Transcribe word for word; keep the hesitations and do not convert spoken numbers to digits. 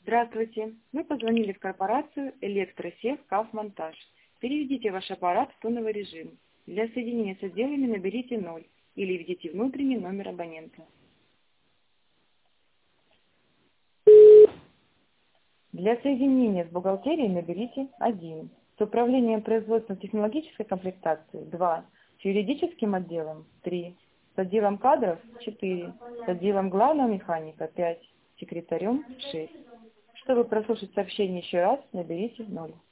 Здравствуйте. Вы позвонили в корпорацию «Электросев Кавмонтаж». Переведите ваш аппарат в тоновый режим. Для соединения с отделами наберите ноль или введите внутренний номер абонента. Для соединения с бухгалтерией наберите один. С управлением производственно-технологической комплектации два. С юридическим отделом три. С отделом кадров четыре. С отделом главного механика пять. С секретарем шесть. Чтобы прослушать сообщение еще раз, наберите ноль.